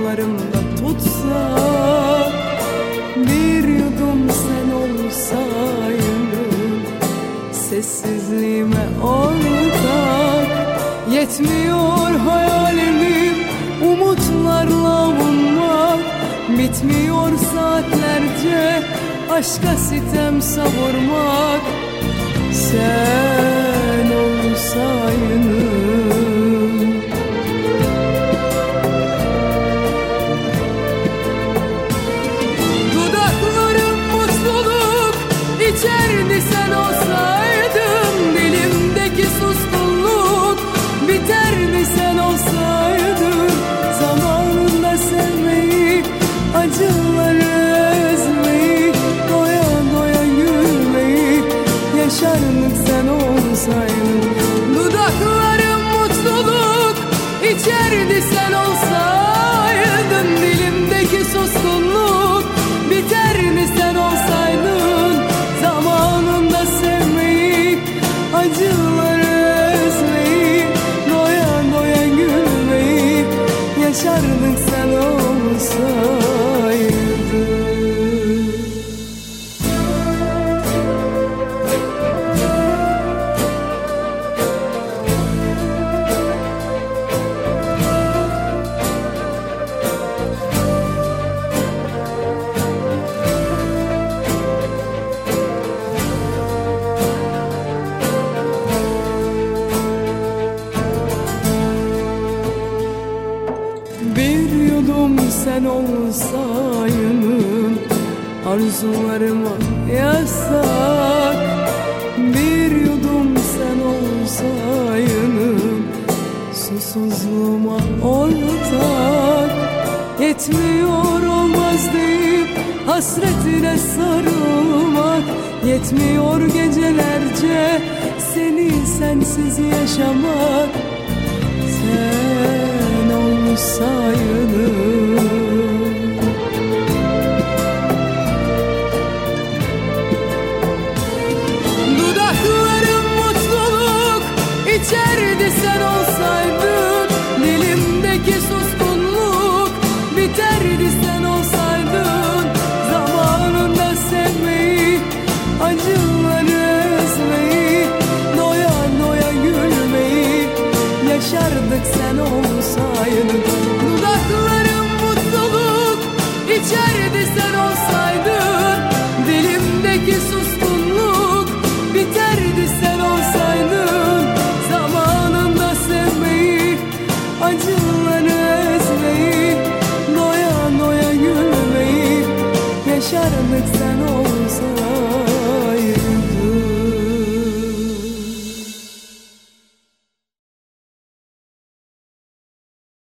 kollarımda tutsak, bir yudum sen olsaydın sessizliğime ortak. Yetmiyor hayalimim umutlarla avunmak, bitmiyor saatlerce aşka sitem savurmak. Sen olsaydın, dudaklarım mutluluk içerdi sen olsaydın, dilimdeki suskunluk biterdi sen olsaydın. Zamanında sevmeyi, acıları ezmeyi, doya doya gülmeyi yaşardık sen olsaydın. Dudaklarım mutluluk içerdi sen olsaydın, dilimdeki suskunluk biterdi sen olsaydın. Zamanında sevmeyi, acıları ezmeyi, doya doya gülmeyi yaşardık sen olsaydın. Bir yudum sen olsaydın, arzularıma yasak. Bir yudum sen olsaydın, susuzluğuma ortak. Yetmiyor olmaz deyip hasretine sarılmak, yetmiyor gecelerce seni sensiz yaşamak. Sen olsaydın, dudaklarım mutluluk içerdi sen olsaydın, dilimdeki suskunluk biterdi sen olsaydın. Zamanında sevmeyi, acıları ezmeyi, doya doya gülmeyi yaşardık sen olsaydın.